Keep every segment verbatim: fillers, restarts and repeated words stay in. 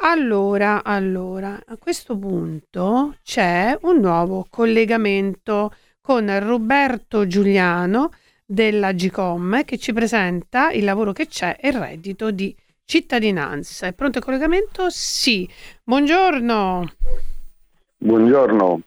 Allora, allora, a questo punto c'è un nuovo collegamento con Roberto Giuliano della Agcom che ci presenta il lavoro che c'è e il reddito di cittadinanza. È pronto il collegamento? Sì. Buongiorno. Buongiorno.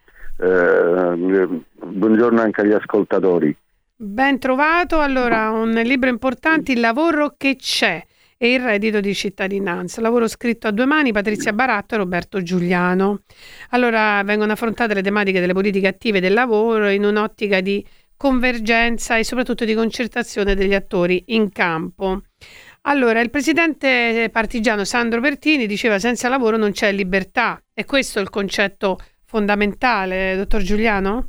Eh, buongiorno anche agli ascoltatori. Ben trovato. Allora, un libro importante, Il lavoro che c'è e il reddito di cittadinanza, lavoro scritto a due mani, Patrizia Baratto e Roberto Giuliano. Allora vengono affrontate le tematiche delle politiche attive del lavoro in un'ottica di convergenza e soprattutto di concertazione degli attori in campo. Allora, il presidente partigiano Sandro Pertini diceva: senza lavoro non c'è libertà. È questo il concetto fondamentale, dottor Giuliano?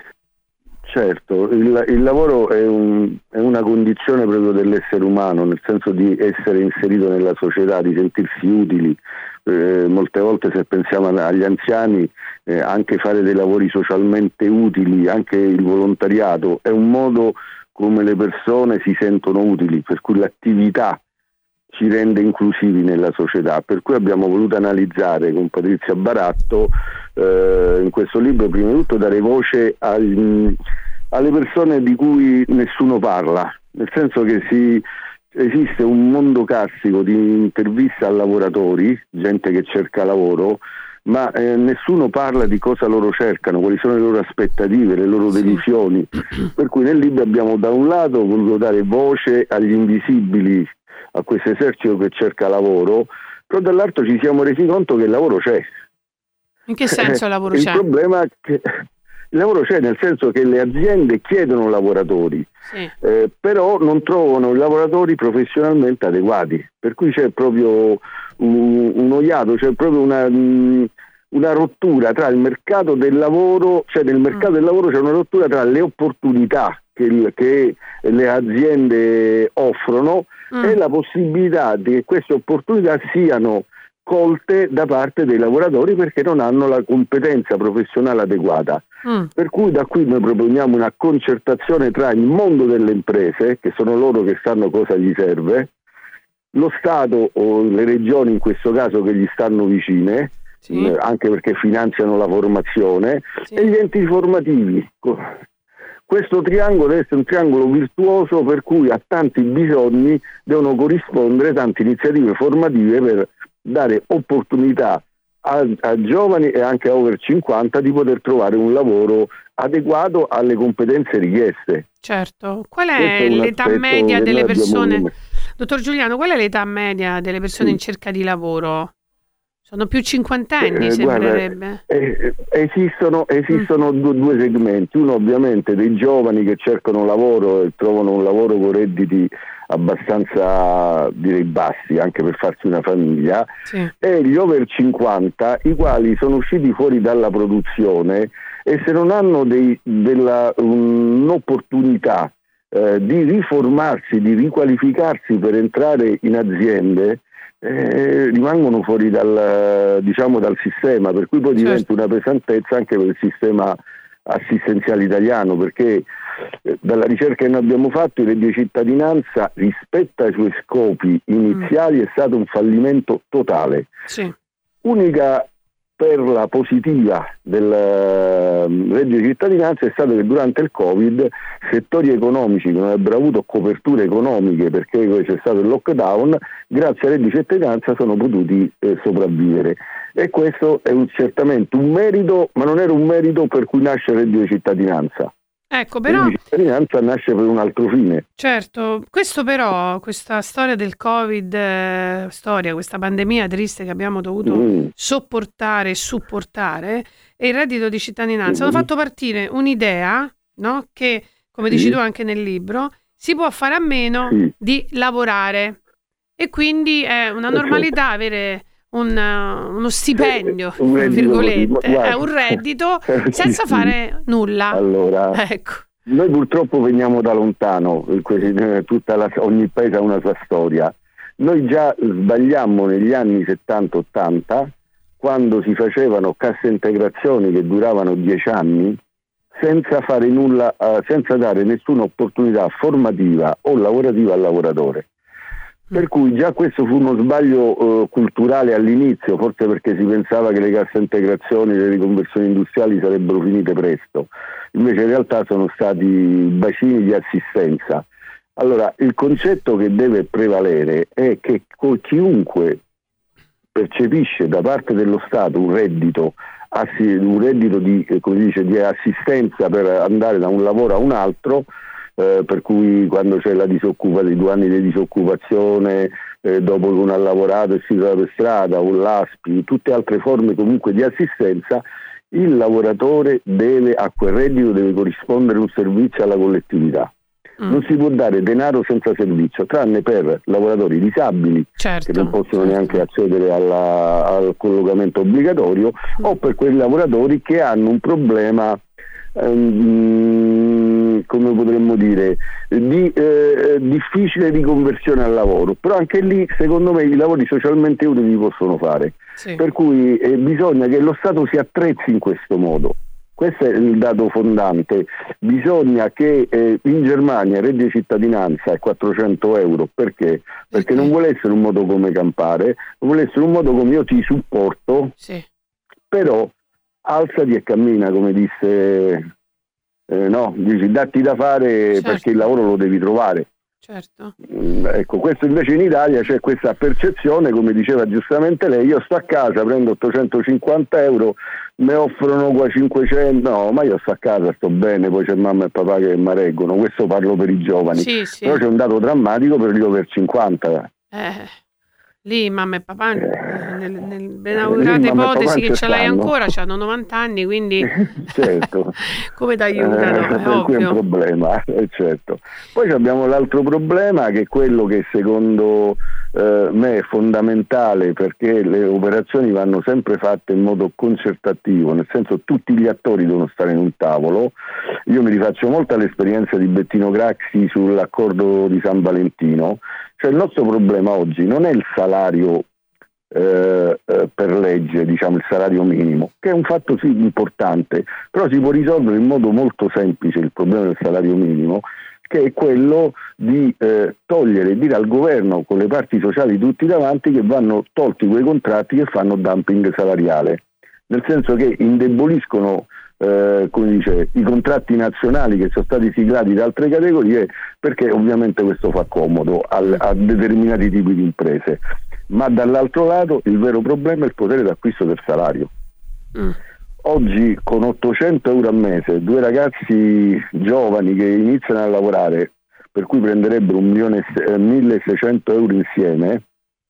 Certo, il, il lavoro è, un, è una condizione proprio dell'essere umano, nel senso di essere inserito nella società, di sentirsi utili. Eh, molte volte, se pensiamo agli anziani, eh, anche fare dei lavori socialmente utili, anche il volontariato, è un modo come le persone si sentono utili, per cui l'attività ci rende inclusivi nella società, per cui abbiamo voluto analizzare con Patrizia Baratto eh, in questo libro, prima di tutto, dare voce agli, alle persone di cui nessuno parla, nel senso che si, esiste un mondo classico di interviste a lavoratori, gente che cerca lavoro, ma eh, nessuno parla di cosa loro cercano, quali sono le loro aspettative, le loro delusioni, per cui nel libro abbiamo da un lato voluto dare voce agli invisibili, a questo esercito che cerca lavoro, però dall'altro ci siamo resi conto che il lavoro c'è. In che senso il lavoro il c'è? Il problema è che il lavoro c'è nel senso che le aziende chiedono lavoratori, sì. eh, però non trovano lavoratori professionalmente adeguati, per cui c'è proprio un, uno iato, c'è proprio una, una rottura tra il mercato del lavoro, cioè nel mercato mm. del lavoro c'è una rottura tra le opportunità che, il, che le aziende offrono Mm. e la possibilità che queste opportunità siano colte da parte dei lavoratori perché non hanno la competenza professionale adeguata. Mm. Per cui da qui noi proponiamo una concertazione tra il mondo delle imprese, che sono loro che sanno cosa gli serve, lo Stato o le regioni in questo caso che gli stanno vicine, sì. eh, anche perché finanziano la formazione, sì. e gli enti formativi. Questo triangolo deve essere un triangolo virtuoso per cui a tanti bisogni devono corrispondere tante iniziative formative per dare opportunità a, a giovani e anche a over cinquanta di poter trovare un lavoro adeguato alle competenze richieste. Certo. Qual è, è l'età media delle persone? Abbiamo... Dottor Giuliano, qual è l'età media delle persone sì. in cerca di lavoro? Sono più cinquantenni, eh, sembrerebbe. Guarda, eh, esistono esistono mm. due, due segmenti. Uno ovviamente dei giovani che cercano lavoro e trovano un lavoro con redditi abbastanza, direi, bassi, anche per farsi una famiglia, sì. e gli over cinquanta, i quali sono usciti fuori dalla produzione e se non hanno dei, della, un'opportunità eh, di riformarsi, di riqualificarsi per entrare in aziende, Eh, rimangono fuori dal, diciamo, dal sistema, per cui poi certo. diventa una pesantezza anche per il sistema assistenziale italiano, perché eh, dalla ricerca che noi abbiamo fatto il reddito di cittadinanza rispetto ai suoi scopi iniziali mm. è stato un fallimento totale. Sì. Unica perla positiva del uh, reddito di cittadinanza è stato che durante il Covid settori economici che non avrebbero avuto coperture economiche perché c'è stato il lockdown, grazie al reddito di cittadinanza sono potuti eh, sopravvivere, e questo è un, certamente un merito, ma non era un merito per cui nasce il reddito di cittadinanza. Ecco, però la cittadinanza nasce per un altro fine. Certo, questo però, questa storia del Covid, eh, storia, questa pandemia triste che abbiamo dovuto mm. sopportare e supportare, e il reddito di cittadinanza, mm. hanno fatto partire un'idea, no? Che, come sì. dici tu anche nel libro, si può fare a meno sì. di lavorare, e quindi è una normalità avere un, uh, uno stipendio, un reddito, virgolette, è un reddito senza sì, fare nulla. Allora, ecco. Noi purtroppo veniamo da lontano, tutta la, ogni paese ha una sua storia. Noi già sbagliammo negli anni settanta ottanta, quando si facevano casse integrazioni che duravano dieci anni, senza fare nulla, uh, senza dare nessuna opportunità formativa o lavorativa al lavoratore. Per cui già questo fu uno sbaglio eh, culturale all'inizio, forse perché si pensava che le casse integrazioni, le riconversioni industriali sarebbero finite presto, invece in realtà sono stati bacini di assistenza. Allora, il concetto che deve prevalere è che chiunque percepisce da parte dello Stato un reddito, un reddito di, come si dice, di assistenza per andare da un lavoro a un altro, Eh, per cui quando c'è la disoccupazione, i due anni di disoccupazione, eh, dopo che uno ha lavorato e si trova per strada, un l'A S P I, tutte altre forme comunque di assistenza, il lavoratore deve, a quel reddito deve corrispondere un servizio alla collettività. Mm. Non si può dare denaro senza servizio, tranne per lavoratori disabili, certo, che non possono certo. neanche accedere alla, al collocamento obbligatorio, mm. o per quei lavoratori che hanno un problema Um, come potremmo dire di eh, difficile riconversione al lavoro, però anche lì secondo me i lavori socialmente utili possono fare, sì. Per cui eh, bisogna che lo Stato si attrezzi in questo modo. Questo è il dato fondante. Bisogna che eh, in Germania il reddito di cittadinanza è quattrocento euro, perché? Perché non vuole essere un modo come campare, non vuole essere un modo come io ti supporto, sì. Però alzati e cammina, come disse, eh, no, dici datti da fare, certo. Perché il lavoro lo devi trovare. Certo. Mm, ecco, questo invece in Italia c'è questa percezione, come diceva giustamente lei, io sto a casa, prendo ottocentocinquanta euro, mi offrono qua cinquecento, no, ma io sto a casa, sto bene, poi c'è mamma e papà che mi reggono, questo parlo per i giovani, sì, sì. Però c'è un dato drammatico per gli over cinquanta. Eh. Lì mamma e papà, eh, nel, nel benaugurata ipotesi che ce l'hai ancora, hanno novanta anni, quindi certo. Come ti aiutano? Eh, per cui è un problema, eh, certo. Poi abbiamo l'altro problema, che è quello che secondo eh, me è fondamentale, perché le operazioni vanno sempre fatte in modo concertativo, nel senso tutti gli attori devono stare in un tavolo. Io mi rifaccio molto all'esperienza di Bettino Craxi sull'accordo di San Valentino. Cioè il nostro problema oggi non è il salario eh, eh, per legge, diciamo il salario minimo, che è un fatto sì importante, però si può risolvere in modo molto semplice il problema del salario minimo, che è quello di eh, togliere, dire al governo con le parti sociali tutti davanti che vanno tolti quei contratti che fanno dumping salariale, nel senso che indeboliscono Eh, come dice, i contratti nazionali che sono stati siglati da altre categorie, perché ovviamente questo fa comodo al, a determinati tipi di imprese, ma dall'altro lato il vero problema è il potere d'acquisto del salario. Mm. Oggi con ottocento euro al mese due ragazzi giovani che iniziano a lavorare, per cui prenderebbero un milione e milleseicento euro insieme,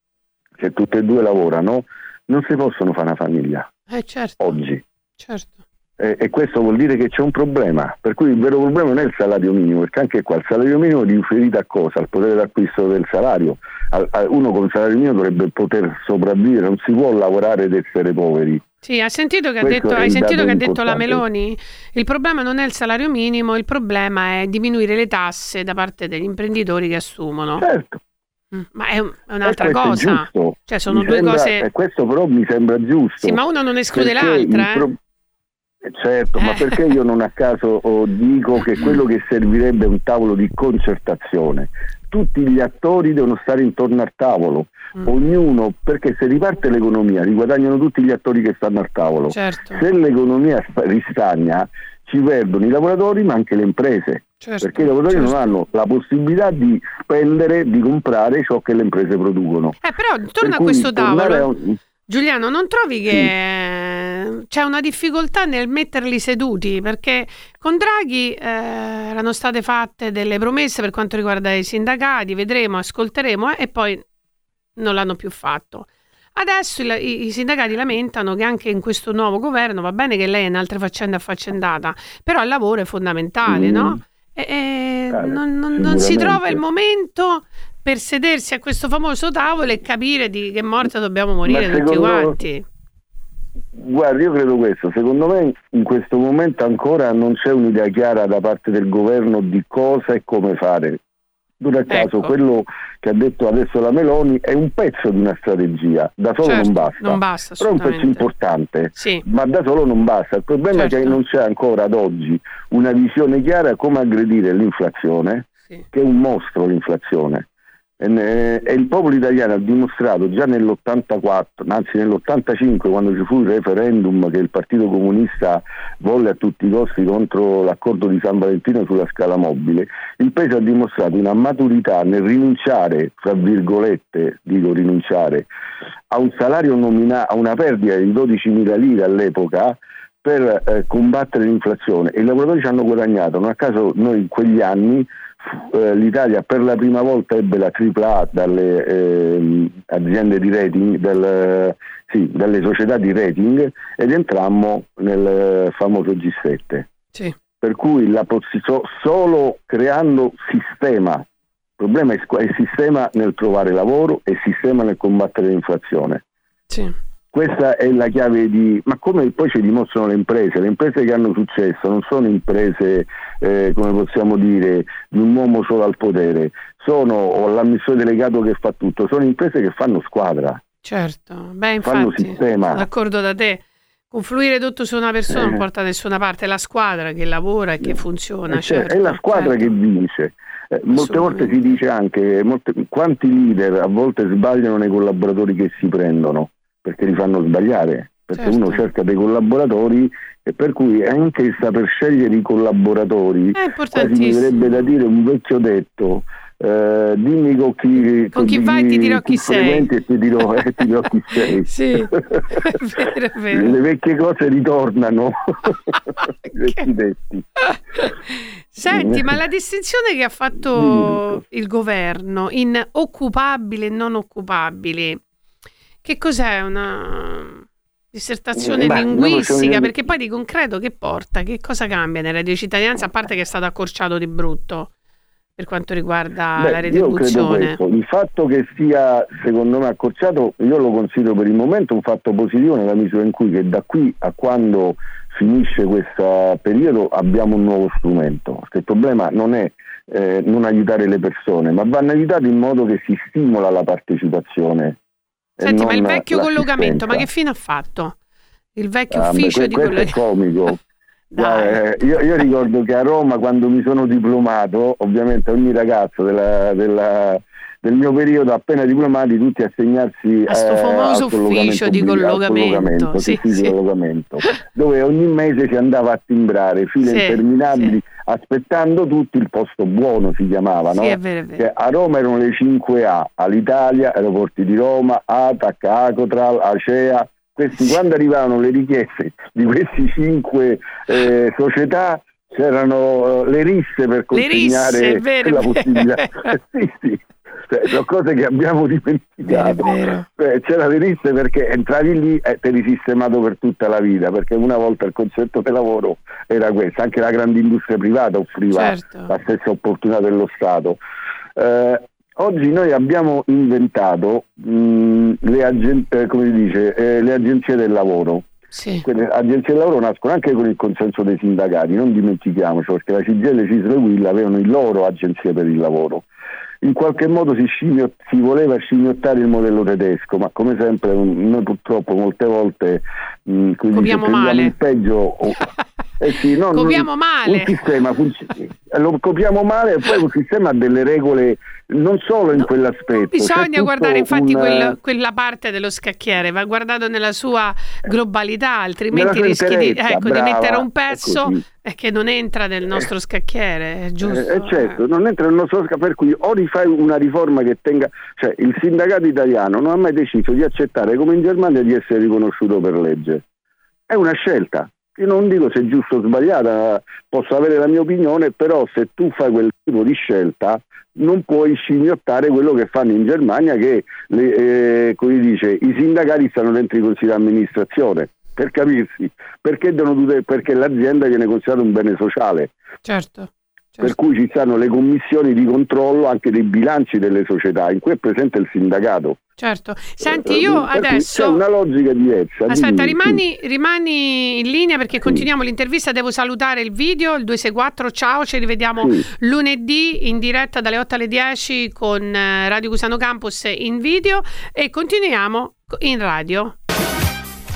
se tutte e due lavorano, non si possono fare una famiglia. Eh certo. Oggi. Certo. E questo vuol dire che c'è un problema, per cui il vero problema non è il salario minimo, perché anche qua il salario minimo è riferito a cosa? Al potere d'acquisto del salario. Uno con il salario minimo dovrebbe poter sopravvivere, non si può lavorare ed essere poveri. Sì, hai sentito che ha detto, hai sentito che ha detto la Meloni? Il problema non è il salario minimo, il problema è diminuire le tasse da parte degli imprenditori che assumono. Certo. Mm, ma è, un, è un'altra cosa. È cioè sono mi due sembra, cose. E questo però mi sembra giusto. Sì, ma una non esclude l'altra, eh. Pro... Certo, ma perché io non a caso oh, dico che quello che servirebbe è un tavolo di concertazione. Tutti gli attori devono stare intorno al tavolo, mm. ognuno, perché se riparte l'economia riguadagnano tutti gli attori che stanno al tavolo. Certo. Se l'economia ristagna ci perdono i lavoratori ma anche le imprese, certo, perché i lavoratori certo. non hanno la possibilità di spendere, di comprare ciò che le imprese producono. Eh, però torna per a questo tavolo. Un... Giuliano, non trovi che sì. c'è una difficoltà nel metterli seduti? Perché con Draghi eh, erano state fatte delle promesse per quanto riguarda i sindacati, vedremo, ascolteremo, eh, e poi non l'hanno più fatto. Adesso il, i, i sindacati lamentano che anche in questo nuovo governo, va bene che lei è in altre faccende affaccendata, però il lavoro è fondamentale, mm. no? E, e eh, non, non, non si trova il momento per sedersi a questo famoso tavolo e capire di che morte dobbiamo morire secondo, tutti quanti. Guarda, io credo questo, secondo me in questo momento ancora non c'è un'idea chiara da parte del governo di cosa e come fare. Non a caso ecco. quello che ha detto adesso la Meloni è un pezzo di una strategia, da solo certo, non basta, non basta però è un pezzo importante, sì. ma da solo non basta. Il problema certo. è che non c'è ancora ad oggi una visione chiara come aggredire l'inflazione, sì. che è un mostro l'inflazione. E, e il popolo italiano ha dimostrato già nell'ottantaquattro, anzi nell'ottantacinque, quando ci fu il referendum che il Partito Comunista volle a tutti i costi contro l'accordo di San Valentino sulla scala mobile, il Paese ha dimostrato una maturità nel rinunciare, fra virgolette, dico rinunciare, a un salario nominale, a una perdita di dodicimila lire all'epoca, per eh, combattere l'inflazione, e i lavoratori ci hanno guadagnato. Non a caso noi in quegli anni eh, l'Italia per la prima volta ebbe la tripla A dalle eh, aziende di rating, del, sì, dalle società di rating, ed entrammo nel famoso G sette. Sì. Per cui la so, solo creando sistema, il problema è il sistema nel trovare lavoro e il sistema nel combattere l'inflazione. Sì. Questa è la chiave di, ma come poi ci dimostrano le imprese, le imprese che hanno successo non sono imprese, eh, come possiamo dire, di un uomo solo al potere, sono o l'amministratore delegato che fa tutto, sono imprese che fanno squadra. Certo, beh, infatti, fanno sistema. Sono d'accordo da te. Confluire tutto su una persona eh. non porta da nessuna parte, è la squadra che lavora e che funziona. Eh, certo, certo, è la squadra certo. che vince. Eh, molte volte si dice anche, molte, quanti leader a volte sbagliano nei collaboratori che si prendono, perché li fanno sbagliare, perché certo. uno cerca dei collaboratori, e per cui anche il saper scegliere i collaboratori, quasi mi verrebbe da dire un vecchio detto, eh, dimmi con chi, con chi vai ti dirò chi sei, e ti dirò, eh, ti dirò chi sei. Sì, è vero, è vero. Le vecchie cose ritornano. I vecchi detti. Senti, ma la distinzione che ha fatto il governo in occupabili e non occupabili, che cos'è? Una dissertazione Beh, linguistica? So, perché poi di concreto che porta? Che cosa cambia nel reddito di cittadinanza, a parte che è stato accorciato di brutto per quanto riguarda Beh, la retribuzione? Il fatto che sia, secondo me, accorciato, io lo considero per il momento un fatto positivo, nella misura in cui che da qui a quando finisce questo periodo abbiamo un nuovo strumento, perché il problema non è eh, non aiutare le persone, ma vanno aiutate in modo che si stimola la partecipazione. Senti, ma il vecchio collocamento, ma che fine ha fatto? Il vecchio ah, ufficio beh, di collocamento? Questo è comico. Guarda, io, io ricordo che a Roma, quando mi sono diplomato, ovviamente ogni ragazzo della, della, del mio periodo appena diplomati, tutti assegnarsi a sto famoso eh, ufficio di collocamento, collocamento, sì, sì, sì. Di collocamento, dove ogni mese si andava a timbrare file sì, interminabili, sì. aspettando tutti il posto buono, si chiamava, no? Sì, è vero, è vero. Che a Roma erano le cinque A, all'Italia, Aeroporti di Roma, ATAC, Acotral, Acea. Questi, quando arrivavano le richieste di questi cinque eh, società, c'erano uh, le risse per consegnare le risse, la possibilità. sì, sì. Cioè, sono cose che abbiamo dimenticato. Cioè, c'era le risse perché entravi lì e te eri sistemato per tutta la vita, perché una volta il concetto di lavoro era questo. Anche la grande industria privata offriva certo. la stessa opportunità dello Stato. Eh, Oggi noi abbiamo inventato mh, le, agen- eh, come si dice, eh, le agenzie del lavoro. Sì. Quelle agenzie del lavoro nascono anche con il consenso dei sindacati, non dimentichiamoci, perché la C G I L, CISL e U I L avevano il loro agenzie per il lavoro. In qualche modo si, scimmio- si voleva scimmiottare il modello tedesco, ma come sempre noi purtroppo molte volte mh, copiamo dice, male il peggio o, eh sì, no, copiamo non, male un sistema funziona, lo copiamo male, e poi un sistema ha delle regole non solo in no, quell'aspetto. Bisogna guardare infatti un, quel, quella parte dello scacchiere, va guardato nella sua globalità, altrimenti rischi di, ecco, brava, di mettere un pezzo è che non entra nel nostro scacchiere, è giusto? Eh, certo, non entra nel nostro scacchiere, per cui o rifai una riforma che tenga, cioè il sindacato italiano non ha mai deciso di accettare, come in Germania, di essere riconosciuto per legge. È una scelta. Io non dico se è giusto o sbagliata, posso avere la mia opinione, però se tu fai quel tipo di scelta non puoi scimmiottare quello che fanno in Germania, che le, eh, come dice, i sindacati stanno dentro i consigli di amministrazione, per capirsi, perché, devono, perché l'azienda viene considerata un bene sociale. Certo. Per cui ci stanno le commissioni di controllo anche dei bilanci delle società, in cui è presente il sindacato. Certo. Senti, io per adesso... C'è una logica diversa. Aspetta, rimani, rimani in linea perché sì. continuiamo l'intervista. Devo salutare il video, il due sei quattro. Ciao, ci rivediamo sì. lunedì in diretta dalle otto alle dieci con Radio Cusano Campus in video e continuiamo in radio.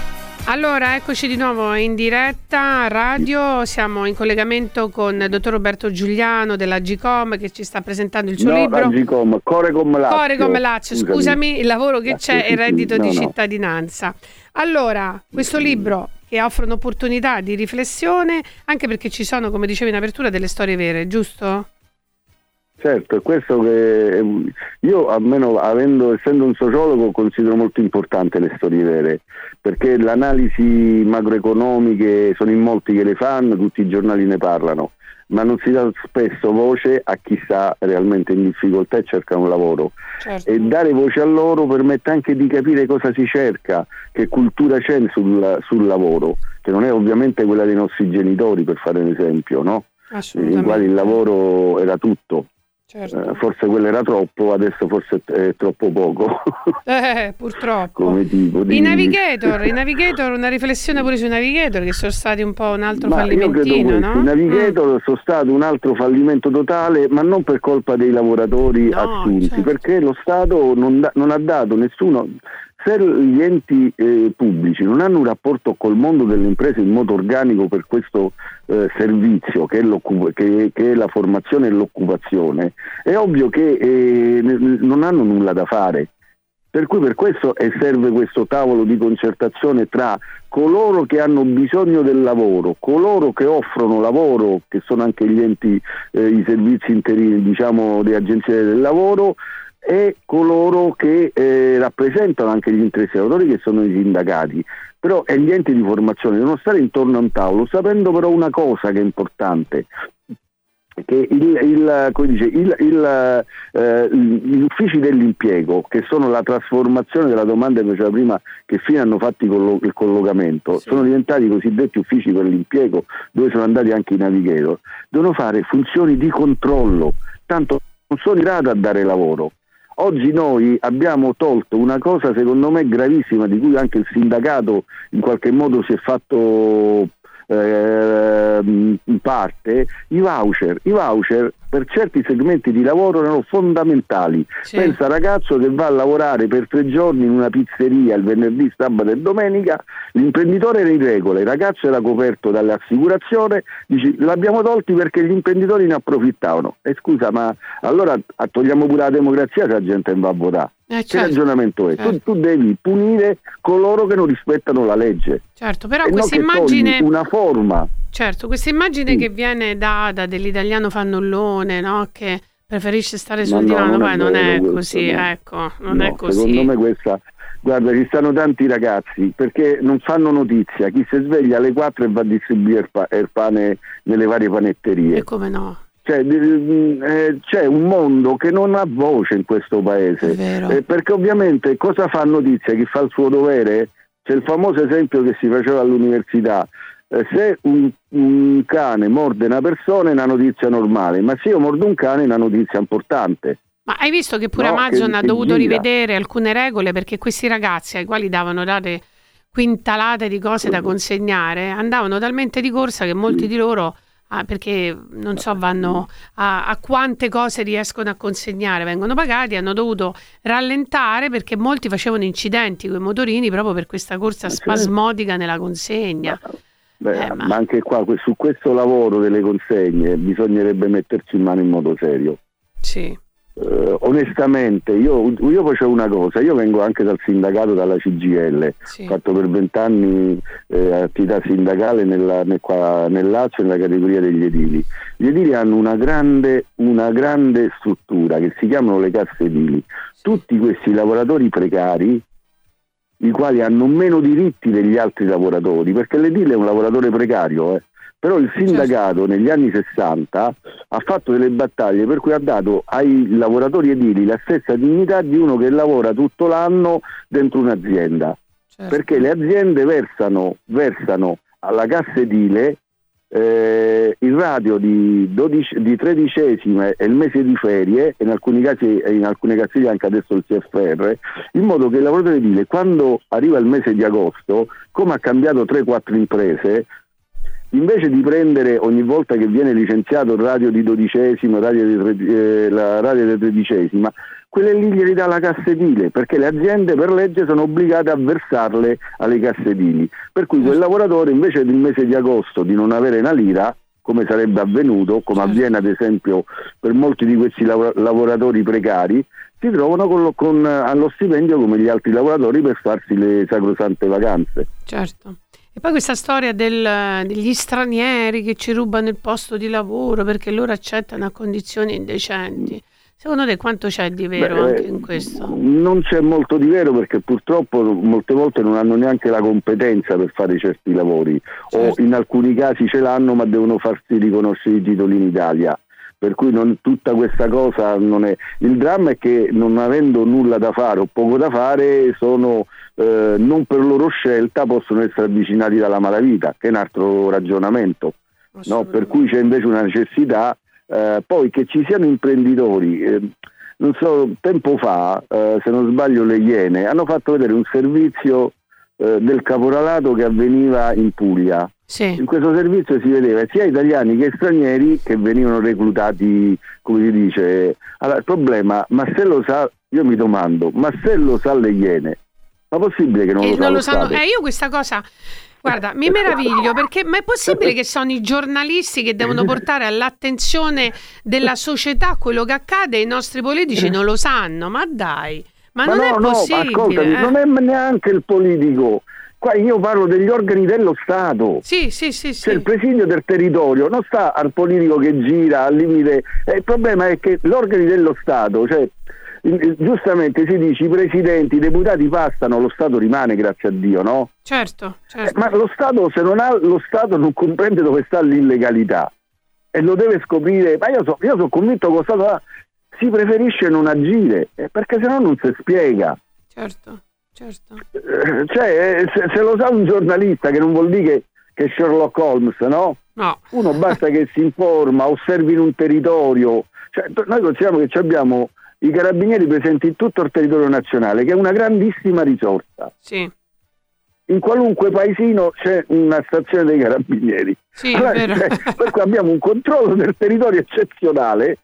Allora, eccoci di nuovo in diretta radio, siamo in collegamento con il dottor Roberto Giuliano della Agcom che ci sta presentando il suo no, libro. Agcom, Corecom Lazio. Corecom Lazio, scusami. scusami, il lavoro che Lazio, c'è e il reddito no, di no. cittadinanza. Allora, questo libro che offre un'opportunità di riflessione, anche perché ci sono, come dicevi in apertura, delle storie vere, giusto? Certo, è questo che io, almeno avendo, essendo un sociologo, considero molto importante le storie vere, perché l'analisi macroeconomiche sono in molti che le fanno, tutti i giornali ne parlano, ma non si dà spesso voce a chi sta realmente in difficoltà e cerca un lavoro. Certo. E dare voce a loro permette anche di capire cosa si cerca, che cultura c'è sul, sul lavoro, che non è ovviamente quella dei nostri genitori, per fare un esempio, no? In quali il lavoro era tutto. Certo. Eh, forse quello era troppo, adesso forse è troppo poco. Eh, purtroppo. Come tipo di... I Navigator, i Navigator, una riflessione pure sui Navigator che sono stati un po' un altro ma fallimentino, no? I Navigator mm. sono stati un altro fallimento totale, ma non per colpa dei lavoratori no, assunti, certo. perché lo Stato non, da, non ha dato nessuno. Se gli enti eh, pubblici non hanno un rapporto col mondo delle imprese in modo organico per questo eh, servizio che è, che, che è la formazione e l'occupazione, è ovvio che eh, non hanno nulla da fare. Per cui per questo eh, serve questo tavolo di concertazione tra coloro che hanno bisogno del lavoro, coloro che offrono lavoro, che sono anche gli enti, eh, i servizi interini, diciamo, le agenzie del lavoro, e coloro che eh, rappresentano anche gli interessi lavoratori, che sono i sindacati. Però e gli enti di formazione devono stare intorno a un tavolo, sapendo però una cosa che è importante, che il, il, come dice, il, il, eh, gli uffici dell'impiego, che sono la trasformazione della domanda che faceva prima, che fine hanno fatto il collocamento, sì. sono diventati i cosiddetti uffici per l'impiego, dove sono andati anche i Navigator, devono fare funzioni di controllo, tanto non sono in grado a dare lavoro. Oggi noi abbiamo tolto una cosa secondo me gravissima, di cui anche il sindacato in qualche modo si è fatto eh, in parte, i voucher. I voucher per certi segmenti di lavoro erano fondamentali. Sì. Pensa ragazzo che va a lavorare per tre giorni in una pizzeria il venerdì, sabato e domenica, l'imprenditore era in regola, il ragazzo era coperto dall'assicurazione, dici l'abbiamo tolti perché gli imprenditori ne approfittavano. E scusa, ma allora togliamo pure la democrazia se la gente non va a votare. Eh, certo, che ragionamento è? Certo. Tu, tu devi punire coloro che non rispettano la legge. Certo, però questa immagine una forma. Certo, questa immagine sì. che viene data dell'italiano fannullone, no? Che preferisce stare sul no, divano, poi non è così, no. ecco, non no, è così. Secondo me questa, guarda, ci stanno tanti ragazzi perché non fanno notizia, chi si sveglia alle quattro e va a distribuire il, pa- il pane nelle varie panetterie. E come no? Cioè, eh, c'è un mondo che non ha voce in questo paese, eh, perché ovviamente cosa fa notizia? Chi fa il suo dovere? C'è il famoso esempio che si faceva all'università, eh, se un, un cane morde una persona è una notizia normale, ma se io mordo un cane è una notizia importante. Ma hai visto che pure no, Amazon che, ha dovuto gira. rivedere alcune regole perché questi ragazzi ai quali davano date quintalate di cose da consegnare andavano talmente di corsa che molti di loro Ah, perché non so vanno a, a quante cose riescono a consegnare, vengono pagati, hanno dovuto rallentare perché molti facevano incidenti con i motorini proprio per questa corsa spasmodica nella consegna. Beh, eh, ma... ma anche qua su questo lavoro delle consegne bisognerebbe metterci in mano in modo serio. Sì. Uh, onestamente io, io facevo una cosa, io vengo anche dal sindacato, dalla C G I L, sì. ho fatto per vent'anni eh, attività sindacale nella, nel, qua, nel Lazio nella categoria degli edili. Gli edili hanno una grande, una grande struttura che si chiamano le casse edili, sì. tutti questi lavoratori precari i quali hanno meno diritti degli altri lavoratori, perché l'edile è un lavoratore precario, eh. Però il sindacato negli anni sessanta ha fatto delle battaglie per cui ha dato ai lavoratori edili la stessa dignità di uno che lavora tutto l'anno dentro un'azienda. Certo. Perché le aziende versano, versano alla cassa edile eh, il ratio di, dodici, di tredicesime e il mese di ferie, in alcuni casi e in alcune castiglie anche adesso il C F R, in modo che il lavoratore edile, quando arriva il mese di agosto, come ha cambiato tre quattro imprese, invece di prendere ogni volta che viene licenziato il radio di dodicesima, radio di tre, eh, la radio di tredicesima, quelle lì glieli dà la cassa edile, perché le aziende per legge sono obbligate a versarle alle casse edili, per cui quel lavoratore invece del mese di agosto di non avere una lira, come sarebbe avvenuto, come certo. avviene ad esempio per molti di questi lav- lavoratori precari, si trovano con, lo, con allo stipendio come gli altri lavoratori per farsi le sacrosante vacanze. Certo. E poi questa storia del, degli stranieri che ci rubano il posto di lavoro perché loro accettano a condizioni indecenti. Secondo te quanto c'è di vero Beh, anche in questo? Non c'è molto di vero, perché purtroppo molte volte non hanno neanche la competenza per fare certi lavori, certo. o in alcuni casi ce l'hanno ma devono farsi riconoscere i titoli in Italia. Per cui non, tutta questa cosa non è. Il dramma è che non avendo nulla da fare o poco da fare sono eh, non per loro scelta possono essere avvicinati dalla malavita, che è un altro ragionamento, no? Per cui c'è invece una necessità eh, poi che ci siano imprenditori. Eh, non so, tempo fa, eh, se non sbaglio le Iene hanno fatto vedere un servizio eh, del caporalato che avveniva in Puglia. Sì. In questo servizio si vedeva sia italiani che stranieri che venivano reclutati, come si dice. Allora il problema, ma se lo sa, io mi domando, ma se lo sa le Iene, ma possibile che non e lo, non lo lo sanno? Stato? Eh, io questa cosa, guarda, mi meraviglio, perché ma è possibile che sono i giornalisti che devono portare all'attenzione della società quello che accade e i nostri politici non lo sanno? Ma dai, ma, ma non no, è possibile. No, ascoltami, eh? non è neanche il politico. Qua io parlo degli organi dello Stato. Sì, sì, sì, sì. Cioè il presidio del territorio non sta al politico che gira al limite. Eh, il problema è che gli organi dello Stato, cioè giustamente si dice i presidenti, i deputati passano, lo Stato rimane, grazie a Dio, no? Certo, certo. Eh, ma lo Stato, se non ha, lo Stato non comprende dove sta l'illegalità e lo deve scoprire. Ma io, so, io sono convinto che lo Stato ha, si preferisce non agire, eh, perché sennò non si spiega. Certo. Certo. Cioè, se, se lo sa un giornalista, che non vuol dire che, che Sherlock Holmes, no? No. Uno basta che si informa, osservi in un territorio. Cioè, noi consideriamo che abbiamo i carabinieri presenti in tutto il territorio nazionale, che è una grandissima risorsa. Sì. In qualunque paesino c'è una stazione dei carabinieri. Sì, allora, è vero. Cioè, per cui abbiamo un controllo del territorio eccezionale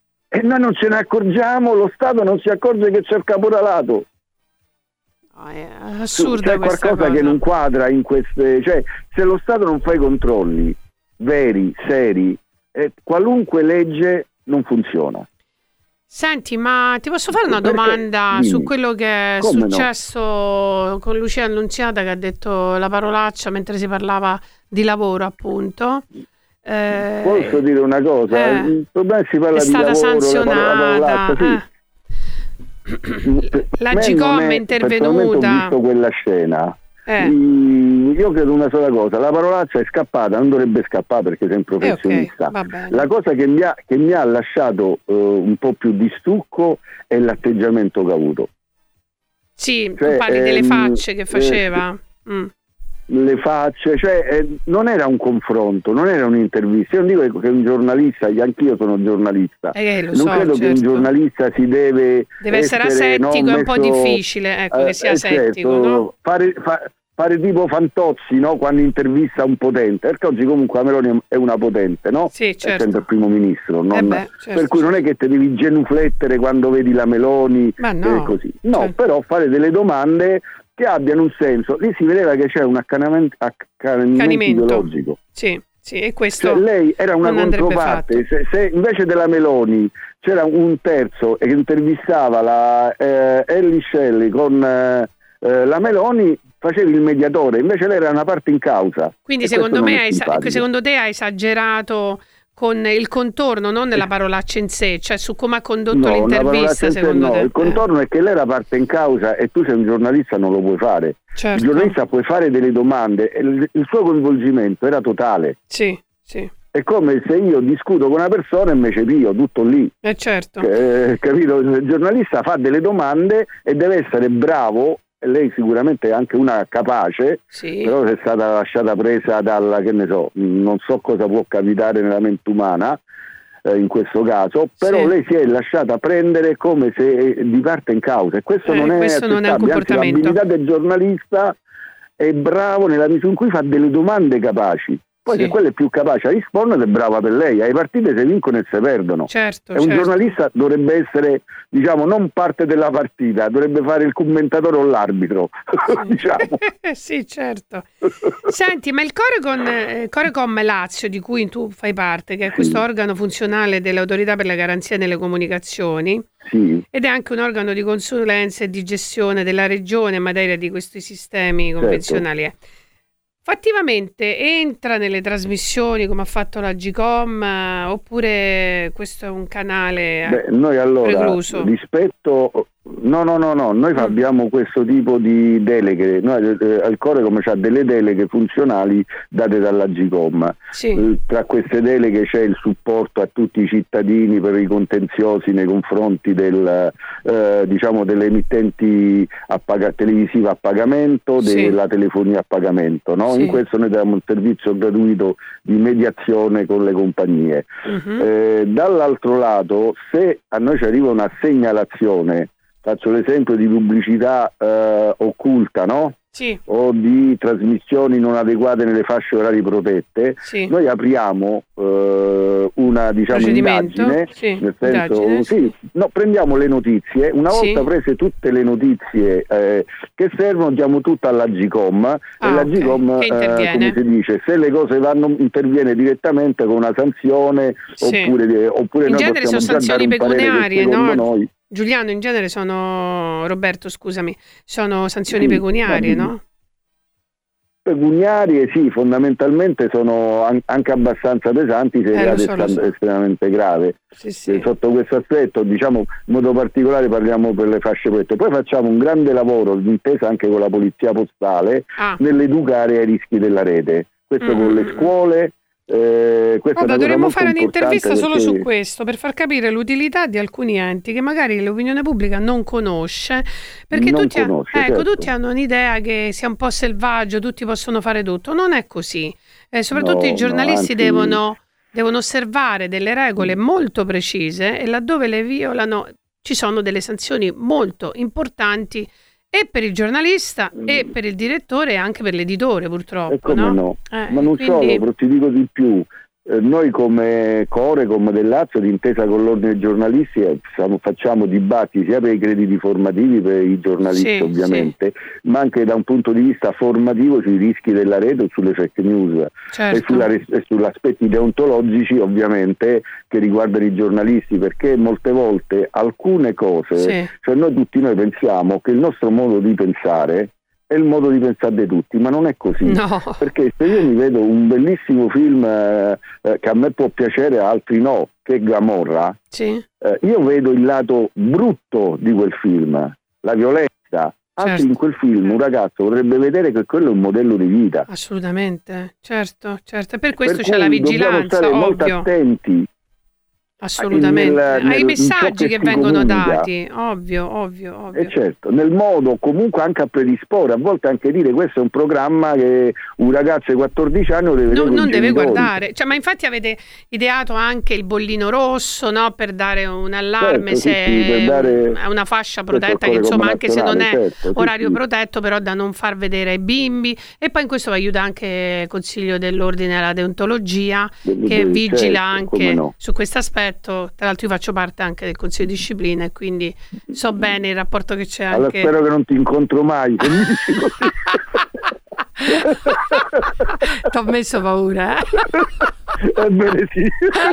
e noi non ce ne accorgiamo, lo Stato non si accorge che c'è il caporalato. È assurda c'è qualcosa cosa. che non quadra in queste, cioè se lo Stato non fa i controlli veri, seri, eh, qualunque legge non funziona. Senti, ma ti posso fare una Perché? domanda Dimmi. Su quello che è Come successo no? Con Lucia Annunziata, che ha detto la parolaccia mentre si parlava di lavoro, appunto. Eh, Posso dire una cosa? Eh, il problema è che si parla è di stata lavoro, sanzionata. La parolaccia, sì. eh. La Gcom è intervenuta. Ho visto quella scena. Eh. Io credo una sola cosa: la parolaccia è scappata, non dovrebbe scappare perché sei un professionista. Eh, okay, la cosa che mi ha, che mi ha lasciato uh, un po' più di stucco è l'atteggiamento che ha avuto. Sì, cioè, tu parli ehm, delle facce che faceva. Eh, mm. Le facce, cioè eh, non era un confronto, non era un'intervista. Io non dico che un giornalista, anch'io sono giornalista, eh, lo non so, credo certo. che un giornalista si deve deve essere, essere asettico, no, è un po' messo, difficile, ecco, che sia eh, asettico, certo, no? Fare, fa, fare tipo Fantozzi, no? Quando intervista un potente, perché oggi comunque la Meloni è una potente, no? Sì, certo. Essendo il primo ministro, non, eh beh, certo, per cui non è che te devi genuflettere quando vedi la Meloni, ma no, e così. No, certo. però fare delle domande che abbiano un senso. Lì si vedeva che c'è un accanimento, accanimento ideologico. Sì, sì, e questo cioè, lei era una controparte. Se, se invece della Meloni c'era un terzo che intervistava la eh, Ellie Shelley con eh, la Meloni, facevi il mediatore, invece lei era una parte in causa. Quindi secondo me hai, secondo te ha esagerato con il contorno, non nella parolaccia in sé, cioè su come ha condotto no, l'intervista, secondo no. te? Il contorno eh. è che lei era parte in causa e tu sei un giornalista, non lo puoi fare. Certo. Il giornalista puoi fare delle domande, il, il suo coinvolgimento era totale. Sì, sì. È come se io discuto con una persona e me cepio tutto lì. Eh certo. Eh, capito? Il giornalista fa delle domande e deve essere bravo. Lei sicuramente è anche una capace, sì. Però è stata lasciata presa dalla, che ne so, non so cosa può capitare nella mente umana eh, in questo caso, però sì. Lei si è lasciata prendere come se di parte in causa e questo eh, non è questo non è un comportamento. Anzi, l'abilità del giornalista è bravo nella misura in cui fa delle domande capaci. Poi sì. se quella è più capace a rispondere, è brava per lei. Ai partite se vincono e se perdono. Certo, e un certo. giornalista dovrebbe essere, diciamo, non parte della partita, dovrebbe fare il commentatore o l'arbitro. Sì, diciamo. sì, certo. Senti, ma il Corecon, eh, Corecom Lazio, di cui tu fai parte, che è questo Sì. organo funzionale dell'Autorità per la Garanzia nelle Comunicazioni, Sì. ed è anche un organo di consulenza e di gestione della regione in materia di questi sistemi convenzionali. Certo. Fattivamente entra nelle trasmissioni come ha fatto la Gcom, eh, oppure questo è un canale eh, Beh, noi allora precluso? rispetto no no no no noi Mm. abbiamo questo tipo di deleghe, noi eh, al Corecom c'ha delle deleghe funzionali date dalla Gcom. Sì, Eh, tra queste deleghe c'è il supporto a tutti i cittadini per i contenziosi nei confronti del eh, diciamo delle emittenti a paga- televisive a pagamento, Sì. della telefonia a pagamento, no? Sì. In questo noi diamo un servizio gratuito di mediazione con le compagnie. Mhm. Eh, dall'altro lato, se a noi ci arriva una segnalazione, faccio l'esempio di pubblicità eh, occulta, no? Sì, O di trasmissioni non adeguate nelle fasce orarie protette, sì. noi apriamo eh, una diciamo Procedimento? indagine, Sì, nel senso indagine, sì, sì. no, prendiamo le notizie, una Sì. volta prese tutte le notizie eh, che servono, diamo tutto alla Gcom Ah, e la ok. Gcom Che eh, interviene? come si dice, se le cose vanno, interviene direttamente con una sanzione, Sì. oppure, oppure In noi genere possiamo sono già dare sanzioni un parere che pecuniarie, secondo no? noi Giuliano, in genere sono, Roberto, scusami, sono sanzioni sì, pecuniarie, va- no? pecuniarie sì, fondamentalmente sono an- anche abbastanza pesanti se il Eh, lo reato so, è lo stan- so. estremamente grave. Sì, Eh, sì. Sotto questo aspetto, diciamo, in modo particolare parliamo per le fasce protette. Poi facciamo un grande lavoro d'intesa anche con la polizia postale Ah. nell'educare ai rischi della rete. Questo con le Mm. scuole. Eh, questa Guarda, è una cosa dovremmo molto fare importante un'intervista solo perché- su questo per far capire l'utilità di alcuni enti che magari l'opinione pubblica non conosce, perché Non tutti, ha- conosce, ecco, certo. tutti hanno un'idea che sia un po' selvaggio, tutti possono fare tutto. Non è così. Eh, soprattutto No, i no, giornalisti anzi- devono, devono osservare delle regole molto precise e laddove le violano ci sono delle sanzioni molto importanti e per il giornalista e per il direttore e anche per l'editore, purtroppo. E come no? no? Eh, Ma non quindi- solo, però ti dico di più. Eh, noi come Corecom del Lazio, d'intesa con l'ordine dei giornalisti, eh, siamo- facciamo dibattiti sia per i crediti formativi per i giornalisti Sì, ovviamente, ma anche da un punto di vista formativo sui rischi della rete o sulle fake news Certo. e, sulla, e sugli aspetti deontologici ovviamente che riguardano i giornalisti, perché molte volte alcune cose, Sì. cioè noi tutti noi pensiamo che il nostro modo di pensare è il modo di pensare di tutti, ma non è così. No. Perché se io mi vedo un bellissimo film eh, eh, che a me può piacere, a altri no, che è Gomorra, Sì. eh, io vedo il lato brutto di quel film, la violenza. Anche Certo. in quel film un ragazzo potrebbe vedere che quello è un modello di vita. Assolutamente, certo, certo. E per questo Per c'è cui la dobbiamo vigilanza, stare molto ovvio. attenti. Assolutamente. nel- nel- Ai in messaggi ciò che che si vengono comunica. dati, ovvio, ovvio, ovvio. E certo, nel modo comunque anche a predisporre, a volte anche dire questo è un programma che un ragazzo di quattordici anni deve vedere No, con i non deve genitori. guardare, cioè, ma infatti avete ideato anche il bollino rosso, no? Per dare un allarme Certo, sì, se sì, per dare- è una fascia questo protetta, occorre che insomma come anche se non è nazionale, certo, sì, orario sì. protetto, però da non far vedere ai bimbi. E poi in questo aiuta anche il Consiglio dell'Ordine alla Deontologia, Del- che del- vigila certo, come anche no. su questo aspetto. Tra l'altro io faccio parte anche del Consiglio di Disciplina e quindi so bene il rapporto che c'è Allora anche... spero che non ti incontro mai, se mi dici così. Ti ho messo paura, eh? Ebbene sì.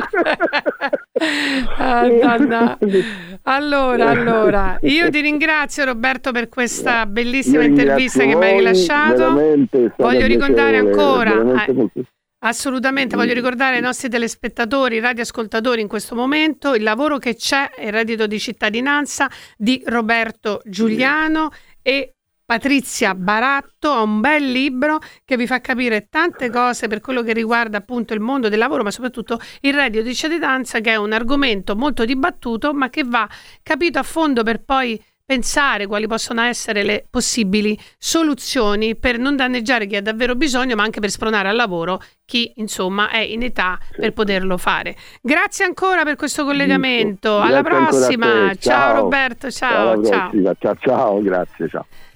Ah, donna. Allora, allora, io ti ringrazio Roberto per questa bellissima Io intervista che ringrazio mi hai voi, rilasciato. veramente è stato Voglio ricordare piacevole, ancora, veramente eh, molto- assolutamente, voglio ricordare ai nostri telespettatori, radioascoltatori in questo momento, il lavoro che c'è, il reddito di cittadinanza di Roberto Giuliano e Patrizia Baratto, ha un bel libro che vi fa capire tante cose per quello che riguarda appunto il mondo del lavoro, ma soprattutto il reddito di cittadinanza, che è un argomento molto dibattuto, ma che va capito a fondo per poi pensare quali possono essere le possibili soluzioni per non danneggiare chi ha davvero bisogno, ma anche per spronare al lavoro chi insomma è in età per poterlo fare. Grazie ancora per questo collegamento. Grazie Alla ancora a prossima. te. Ciao Ciao. Roberto, Alla ciao, ciao. prossima. Ciao, ciao, grazie, ciao.